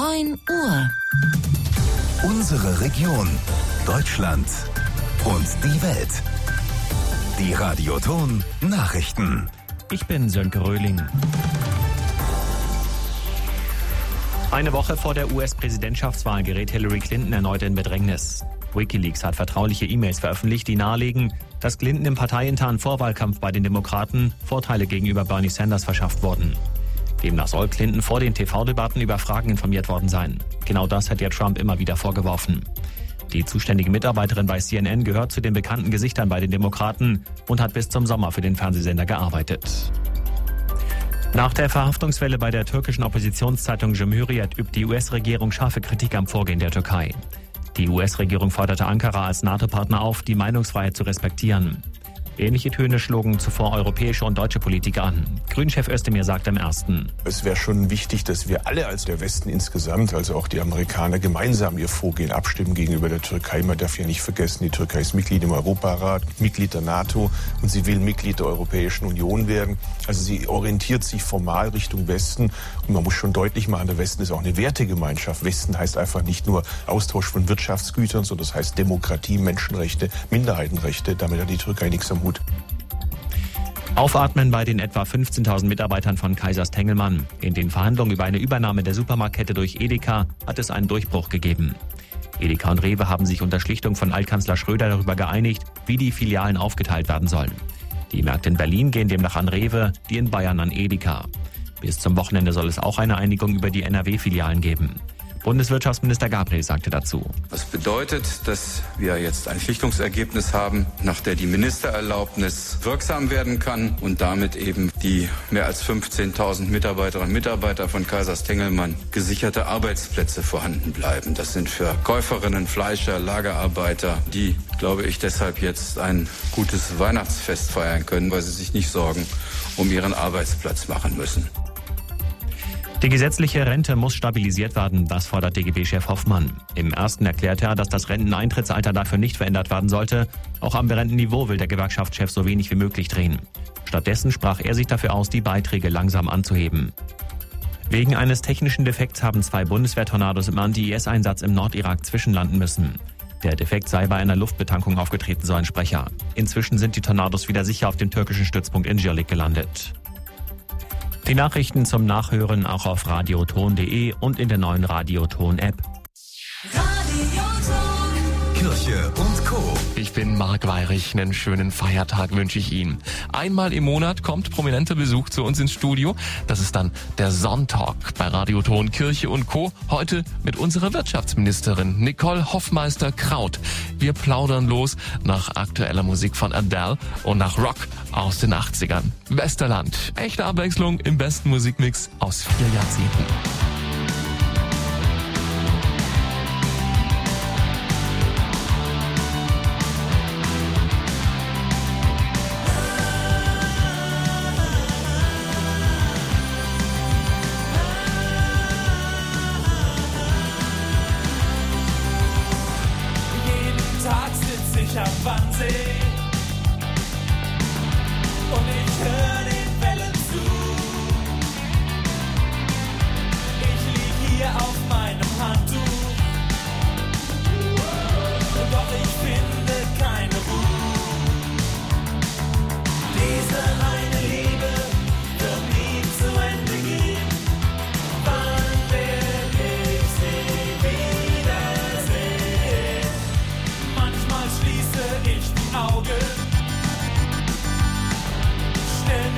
9 Uhr. Unsere Region, Deutschland und die Welt. Die Radioton Nachrichten. Ich bin Sönke Röhling. Eine Woche vor der US-Präsidentschaftswahl gerät Hillary Clinton erneut in Bedrängnis. WikiLeaks hat vertrauliche E-Mails veröffentlicht, die nahelegen, dass Clinton im parteiinternen Vorwahlkampf bei den Demokraten Vorteile gegenüber Bernie Sanders verschafft wurden. Demnach soll Clinton vor den TV-Debatten über Fragen informiert worden sein. Genau das hat ja Trump immer wieder vorgeworfen. Die zuständige Mitarbeiterin bei CNN gehört zu den bekannten Gesichtern bei den Demokraten und hat bis zum Sommer für den Fernsehsender gearbeitet. Nach der Verhaftungswelle bei der türkischen Oppositionszeitung Cumhuriyet übt die US-Regierung scharfe Kritik am Vorgehen der Türkei. Die US-Regierung forderte Ankara als NATO-Partner auf, die Meinungsfreiheit zu respektieren. Ähnliche Töne schlugen zuvor europäische und deutsche Politiker an. Grünchef Özdemir sagte im Ersten: Es wäre schon wichtig, dass wir alle als der Westen insgesamt, also auch die Amerikaner, gemeinsam ihr Vorgehen abstimmen gegenüber der Türkei. Man darf ja nicht vergessen, die Türkei ist Mitglied im Europarat, Mitglied der NATO und sie will Mitglied der Europäischen Union werden. Also sie orientiert sich formal Richtung Westen und man muss schon deutlich machen, der Westen ist auch eine Wertegemeinschaft. Westen heißt einfach nicht nur Austausch von Wirtschaftsgütern, sondern das heißt Demokratie, Menschenrechte, Minderheitenrechte. Damit hat die Türkei nichts am Hut. Aufatmen bei den etwa 15.000 Mitarbeitern von Kaisers Tengelmann. In den Verhandlungen über eine Übernahme der Supermarktkette durch Edeka hat es einen Durchbruch gegeben. Edeka und Rewe haben sich unter Schlichtung von Altkanzler Schröder darüber geeinigt, wie die Filialen aufgeteilt werden sollen. Die Märkte in Berlin gehen demnach an Rewe, die in Bayern an Edeka. Bis zum Wochenende soll es auch eine Einigung über die NRW-Filialen geben. Bundeswirtschaftsminister Gabriel sagte dazu: Das bedeutet, dass wir jetzt ein Schlichtungsergebnis haben, nach der die Ministererlaubnis wirksam werden kann und damit eben die mehr als 15.000 Mitarbeiterinnen und Mitarbeiter von Kaisers Tengelmann gesicherte Arbeitsplätze vorhanden bleiben. Das sind für Käuferinnen, Fleischer, Lagerarbeiter, die, glaube ich, deshalb jetzt ein gutes Weihnachtsfest feiern können, weil sie sich nicht Sorgen um ihren Arbeitsplatz machen müssen. Die gesetzliche Rente muss stabilisiert werden, das fordert DGB-Chef Hoffmann. Im Ersten erklärte er, dass das Renteneintrittsalter dafür nicht verändert werden sollte. Auch am Rentenniveau will der Gewerkschaftschef so wenig wie möglich drehen. Stattdessen sprach er sich dafür aus, die Beiträge langsam anzuheben. Wegen eines technischen Defekts haben 2 Bundeswehr-Tornados im Anti-IS-Einsatz im Nordirak zwischenlanden müssen. Der Defekt sei bei einer Luftbetankung aufgetreten, so ein Sprecher. Inzwischen sind die Tornados wieder sicher auf dem türkischen Stützpunkt Incirlik gelandet. Die Nachrichten zum Nachhören auch auf radioton.de und in der neuen Radioton-App. Kirche und Co. Ich bin Marc Weirich. Einen schönen Feiertag wünsche ich Ihnen. Einmal im Monat kommt prominenter Besuch zu uns ins Studio. Das ist dann der Sonntag bei Radioton Kirche und Co. Heute mit unserer Wirtschaftsministerin Nicole Hoffmeister-Kraut. Wir plaudern los nach aktueller Musik von Adele und nach Rock aus den 80ern. Westerland. Echte Abwechslung im besten Musikmix aus 4 Jahrzehnten. Am Wannsee und ich höre den Wellen zu. Ich lieg hier auf meinem Handtuch, doch ich finde keine Ruhe. Diese eine Liebe wird nie zu Ende gehen. Wann werd ich sie wiedersehen? Manchmal schließe ich die Augen, stell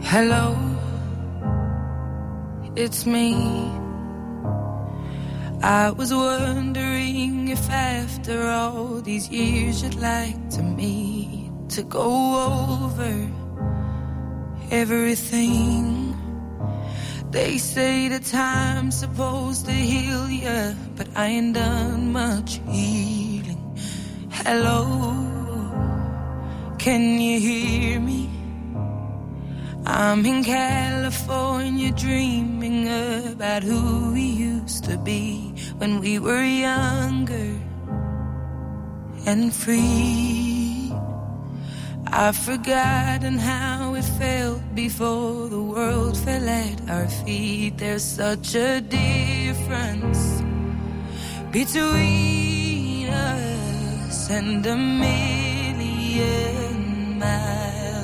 Hello, it's me. I was wondering if after all these years you'd like to meet to go over everything. They say the time's supposed to heal ya, but I ain't done much healing. Hello, can you hear me? I'm in California dreaming about who we used to be when we were younger and free. I've forgotten how it felt before the world fell at our feet. There's such a difference between us and a million miles.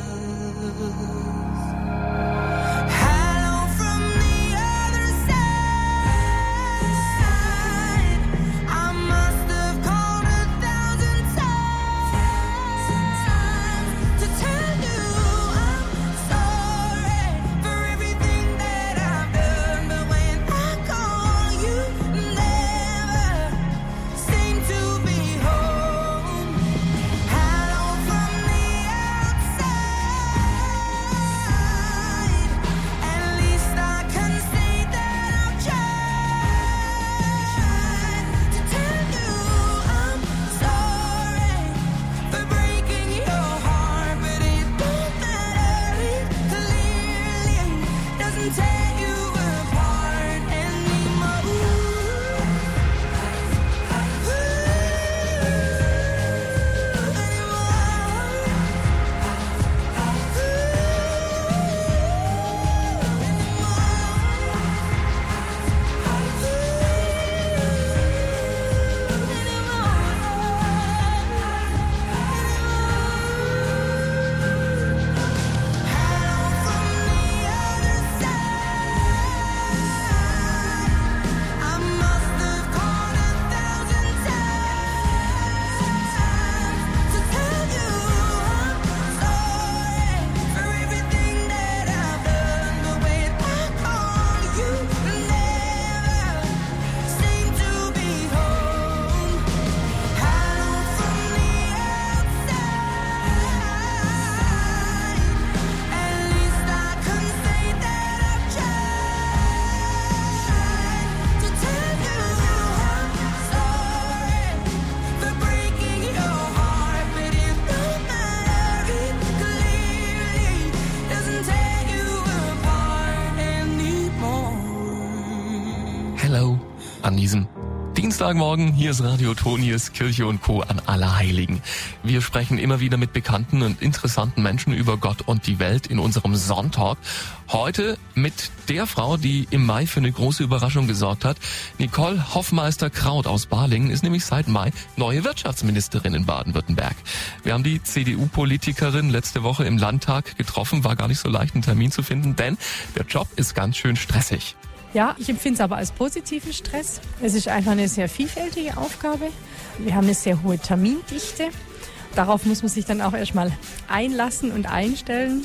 An diesem Dienstagmorgen, hier ist Radio Ton, hier ist Kirche und Co. an Allerheiligen. Wir sprechen immer wieder mit bekannten und interessanten Menschen über Gott und die Welt in unserem Sonntag. Heute mit der Frau, die im Mai für eine große Überraschung gesorgt hat. Nicole Hoffmeister-Kraut aus Balingen ist nämlich seit Mai neue Wirtschaftsministerin in Baden-Württemberg. Wir haben die CDU-Politikerin letzte Woche im Landtag getroffen, war gar nicht so leicht, einen Termin zu finden, denn der Job ist ganz schön stressig. Ja, ich empfinde es aber als positiven Stress. Es ist einfach eine sehr vielfältige Aufgabe. Wir haben eine sehr hohe Termindichte. Darauf muss man sich dann auch erstmal einlassen und einstellen.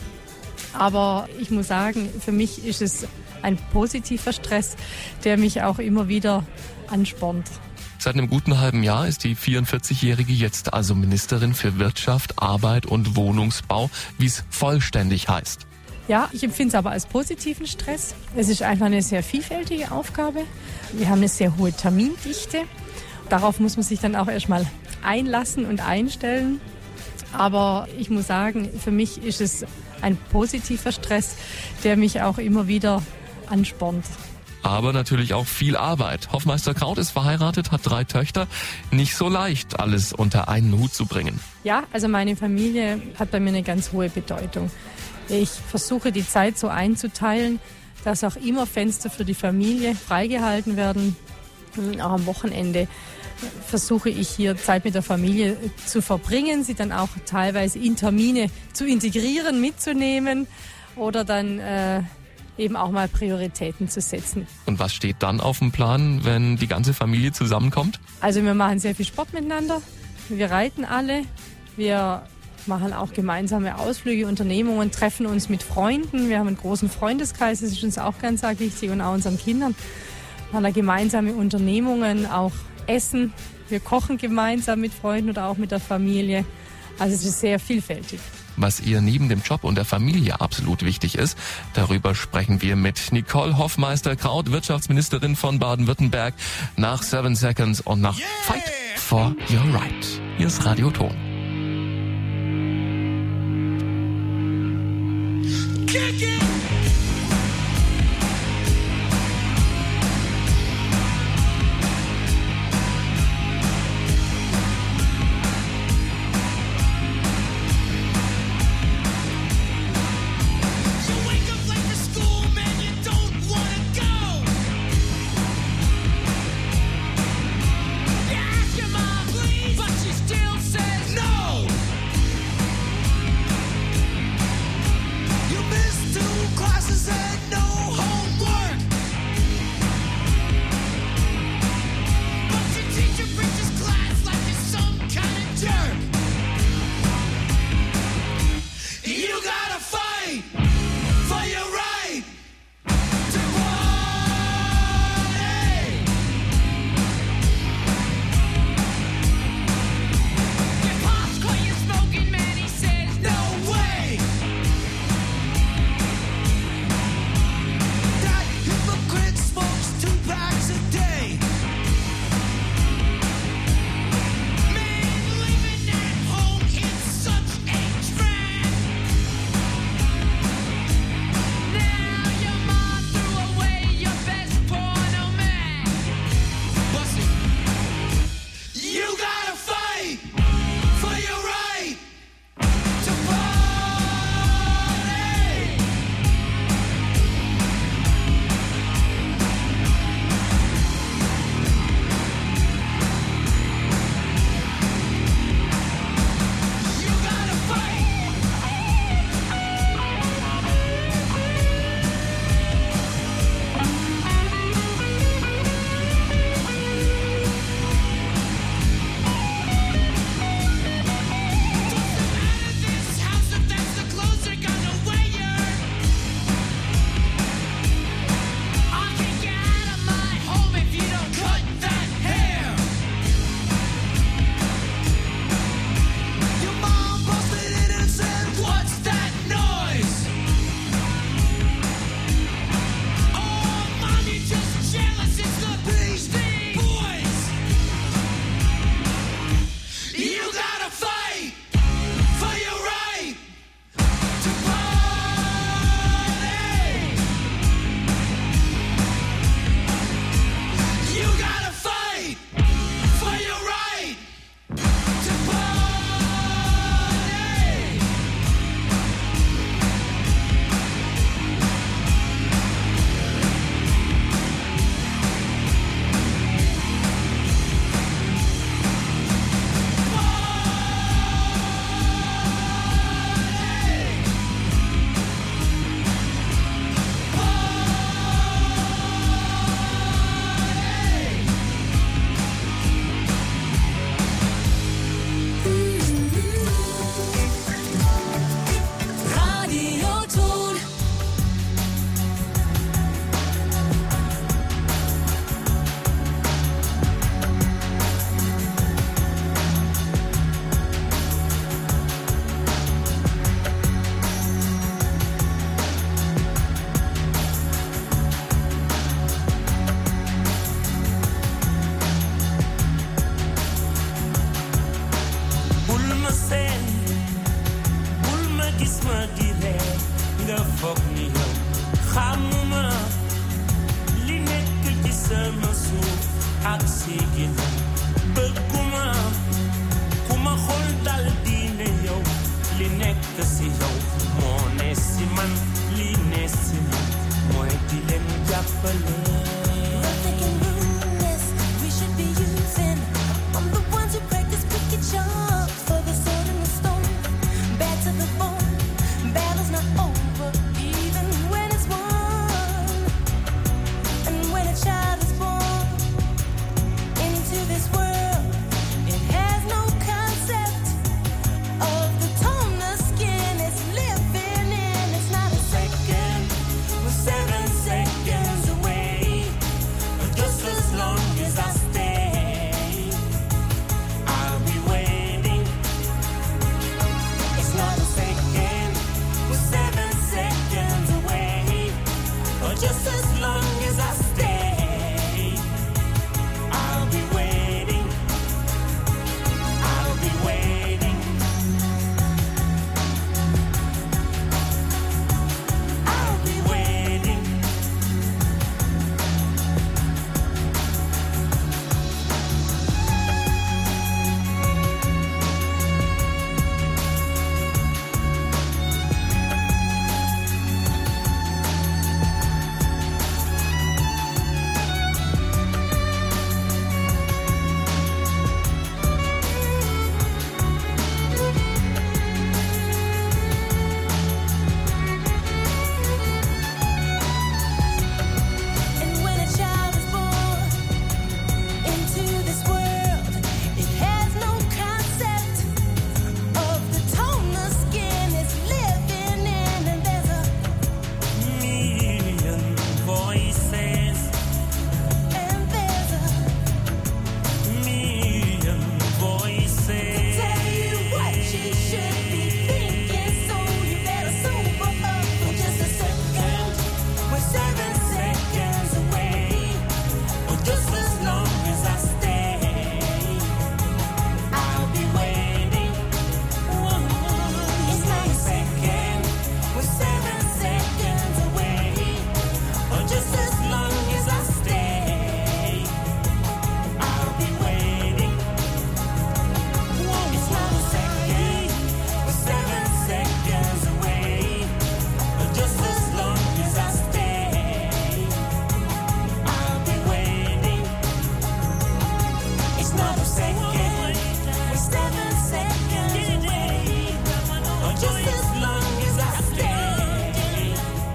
Aber ich muss sagen, für mich ist es ein positiver Stress, der mich auch immer wieder anspornt. Seit einem guten halben Jahr ist die 44-Jährige jetzt also Ministerin für Wirtschaft, Arbeit und Wohnungsbau, wie es vollständig heißt. Ja, ich empfinde es aber als positiven Stress. Es ist einfach eine sehr vielfältige Aufgabe. Wir haben eine sehr hohe Termindichte. Darauf muss man sich dann auch erstmal einlassen und einstellen. Aber ich muss sagen, für mich ist es ein positiver Stress, der mich auch immer wieder anspornt. Aber natürlich auch viel Arbeit. Hoffmeister-Kraut ist verheiratet, hat 3 Töchter. Nicht so leicht, alles unter einen Hut zu bringen. Ja, also meine Familie hat bei mir eine ganz hohe Bedeutung. Ich versuche die Zeit so einzuteilen, dass auch immer Fenster für die Familie freigehalten werden. Auch am Wochenende versuche ich hier Zeit mit der Familie zu verbringen, sie dann auch teilweise in Termine zu integrieren, mitzunehmen oder dann eben auch mal Prioritäten zu setzen. Und was steht dann auf dem Plan, wenn die ganze Familie zusammenkommt? Also wir machen sehr viel Sport miteinander, wir reiten alle, wir machen auch gemeinsame Ausflüge, Unternehmungen, treffen uns mit Freunden. Wir haben einen großen Freundeskreis, das ist uns auch ganz arg wichtig und auch unseren Kindern. Wir haben da gemeinsame Unternehmungen, auch Essen. Wir kochen gemeinsam mit Freunden oder auch mit der Familie. Also es ist sehr vielfältig. Was ihr neben dem Job und der Familie absolut wichtig ist, darüber sprechen wir mit Nicole Hoffmeister-Kraut, Wirtschaftsministerin von Baden-Württemberg, nach 7 Seconds und nach Fight for Your Right. Hier ist Radio Ton. Kick it! This world, it has no concept of the time. just as long as I stay, I'll be waiting. I'll be waiting. I'll be waiting. And when a child is born into this world, it has no concept of the tone the skin is living in, and there's a million voices, and there's a million voices to tell you what you should be thinking. So you better sober up for just a second. We're 7 seconds away, or just as long as I stay, I'll be waiting. It's not a second. We're 7 seconds away, or just as long as I stay, I'll be waiting. It's not a second. We're 7 seconds away, or just as long as I stay, I'll be waiting. It's not a second. We're 7 seconds away, or just as long as I stay,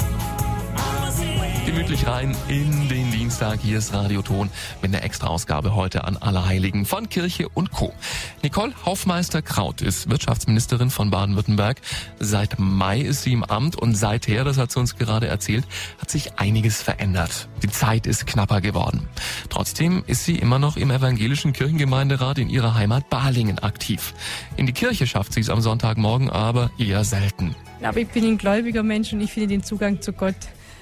I'll be waiting. Gemütlich rein in den Dienstag. Hier ist Radioton mit einer Extra-Ausgabe heute an Allerheiligen von Kirche und Co. Nicole Hofmeister-Kraut ist Wirtschaftsministerin von Baden-Württemberg. Seit Mai ist sie im Amt und seither, das hat sie uns gerade erzählt, hat sich einiges verändert. Die Zeit ist knapper geworden. Trotzdem ist sie immer noch im evangelischen Kirchengemeinderat in ihrer Heimat Balingen aktiv. In die Kirche schafft sie es am Sonntagmorgen aber eher selten. Aber ich bin ein gläubiger Mensch und ich finde den Zugang zu Gott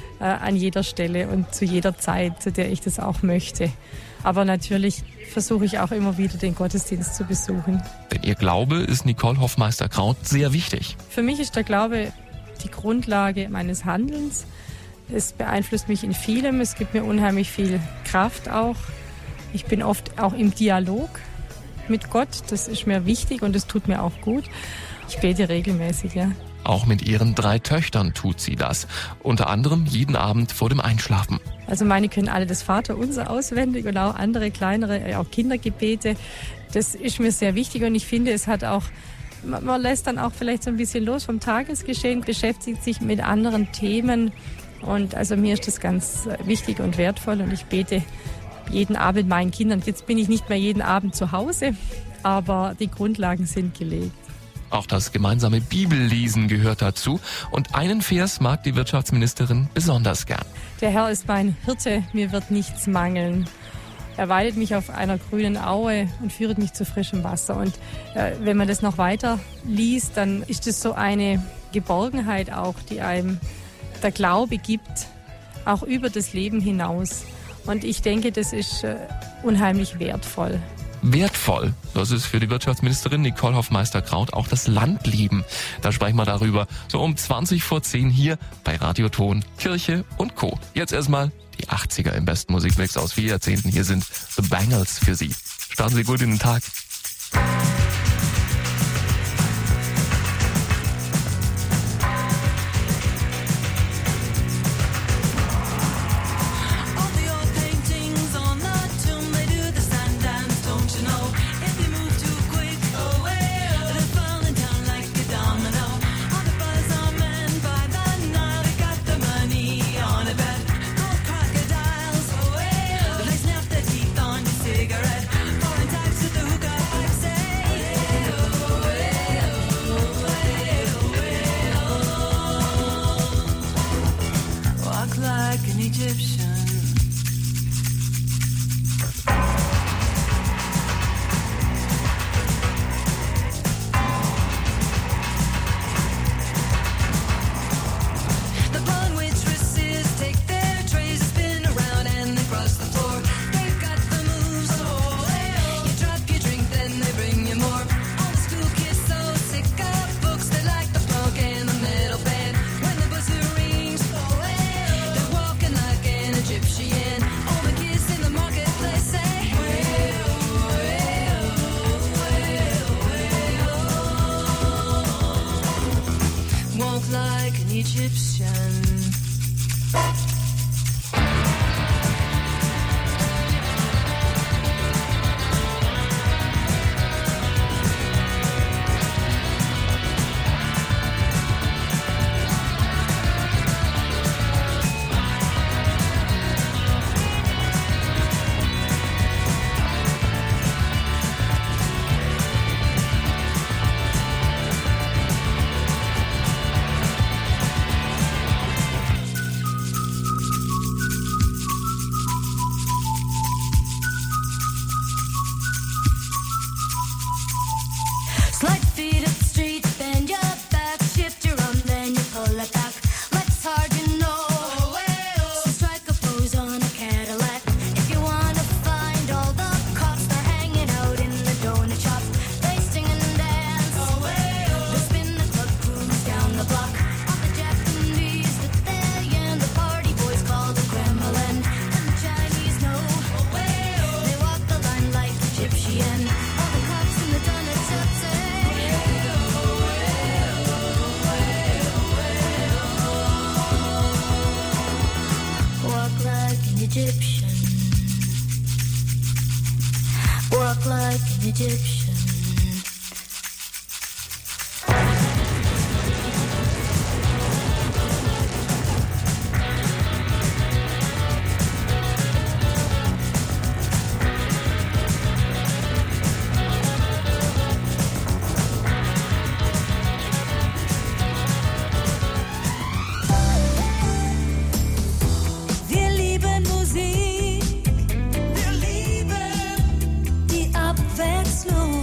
an jeder Stelle und zu jeder Zeit, zu der ich das auch möchte. Aber natürlich versuche ich auch immer wieder den Gottesdienst zu besuchen. Denn ihr Glaube ist Nicole Hofmeister-Kraut sehr wichtig. Für mich ist der Glaube die Grundlage meines Handelns. Es beeinflusst mich in vielem, es gibt mir unheimlich viel Kraft auch. Ich bin oft auch im Dialog mit Gott, das ist mir wichtig und das tut mir auch gut. Ich bete regelmäßig, ja. Auch mit ihren 3 Töchtern tut sie das. Unter anderem jeden Abend vor dem Einschlafen. Also meine können alle das Vaterunser auswendig und auch andere kleinere, auch Kindergebete. Das ist mir sehr wichtig und ich finde, es hat auch, man lässt dann auch vielleicht so ein bisschen los vom Tagesgeschehen, beschäftigt sich mit anderen Themen und also mir ist das ganz wichtig und wertvoll und ich bete jeden Abend meinen Kindern. Jetzt bin ich nicht mehr jeden Abend zu Hause, aber die Grundlagen sind gelegt. Auch das gemeinsame Bibellesen gehört dazu und einen Vers mag die Wirtschaftsministerin besonders gern. Der Herr ist mein Hirte, mir wird nichts mangeln. Er weidet mich auf einer grünen Aue und führet mich zu frischem Wasser. Und wenn man das noch weiter liest, dann ist es so eine Geborgenheit auch, die einem der Glaube gibt, auch über das Leben hinaus. Und ich denke, das ist unheimlich wertvoll. Wertvoll, das ist für die Wirtschaftsministerin Nicole Hofmeister-Kraut auch das Landleben. Da sprechen wir darüber so um 20:10 hier bei Radioton, Kirche und Co. Jetzt erstmal die 80er im besten Musikmix aus 4 Jahrzehnten. Hier sind The Bangles für Sie. Starten Sie gut in den Tag. All the old paintings on the tomb, they do the sun dance, don't you know? If you move too quick, they're falling down like a domino. All the buzz on men by the Nile, they got the money on a bet. Gold crocodiles, they snap their teeth on your cigarette. Foreign types with the hookah pipe say, walk like an Egyptian. The blonde waitresses take their Egyptian. Walk like an Egyptian. Wir lieben Musik, wir lieben die Abwechslung.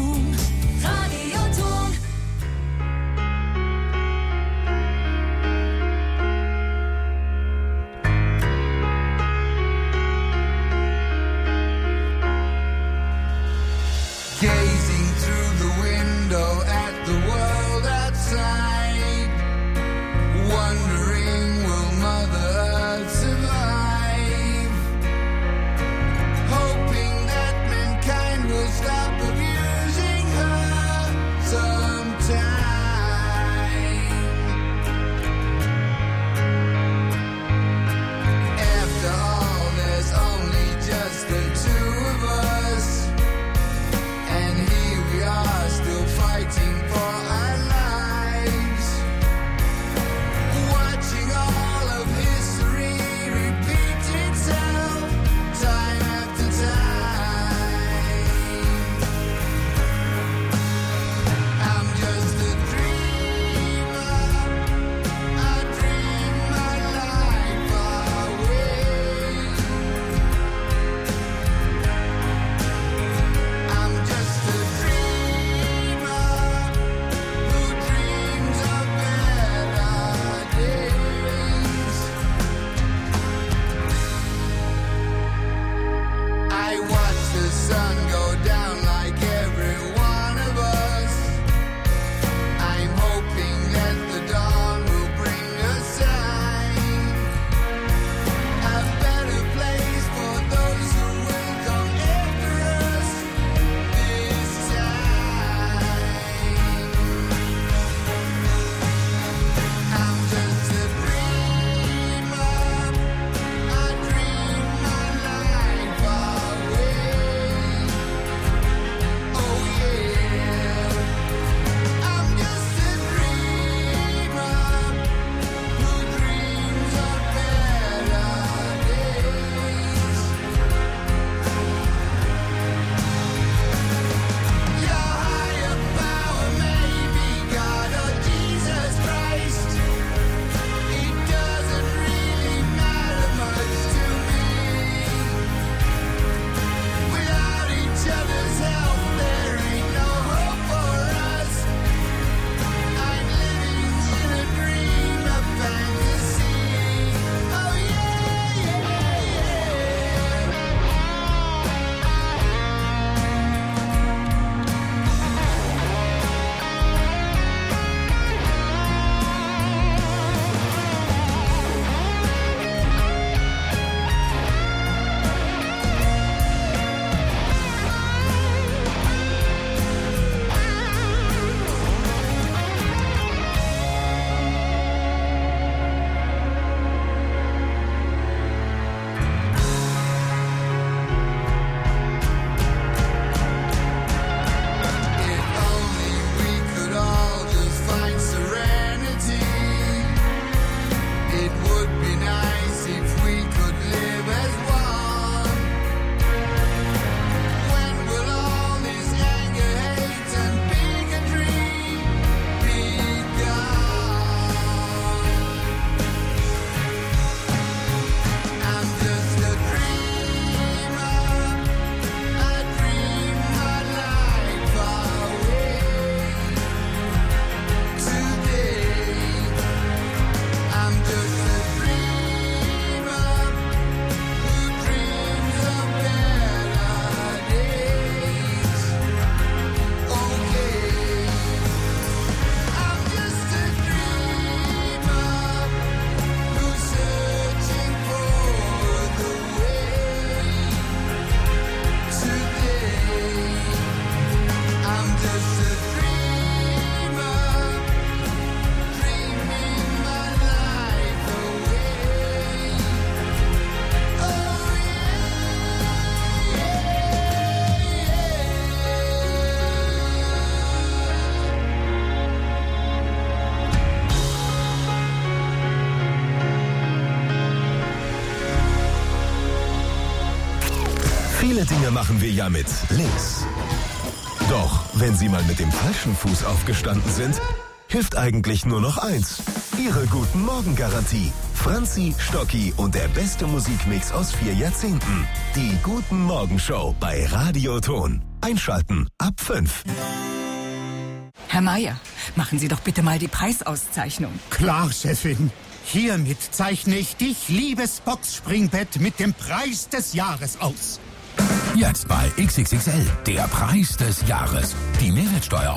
Viele Dinge machen wir ja mit links. Doch wenn Sie mal mit dem falschen Fuß aufgestanden sind, hilft eigentlich nur noch eins. Ihre Guten Morgen-Garantie. Franzi, Stocki und der beste Musikmix aus 4 Jahrzehnten. Die Guten Morgen Show bei Radio Ton. Einschalten ab 5. Herr Meier, machen Sie doch bitte mal die Preisauszeichnung. Klar, Chefin. Hiermit zeichne ich dich, liebes Boxspringbett, mit dem Preis des Jahres aus. Jetzt bei XXXL, der Preis des Jahres. Die Mehrwertsteuer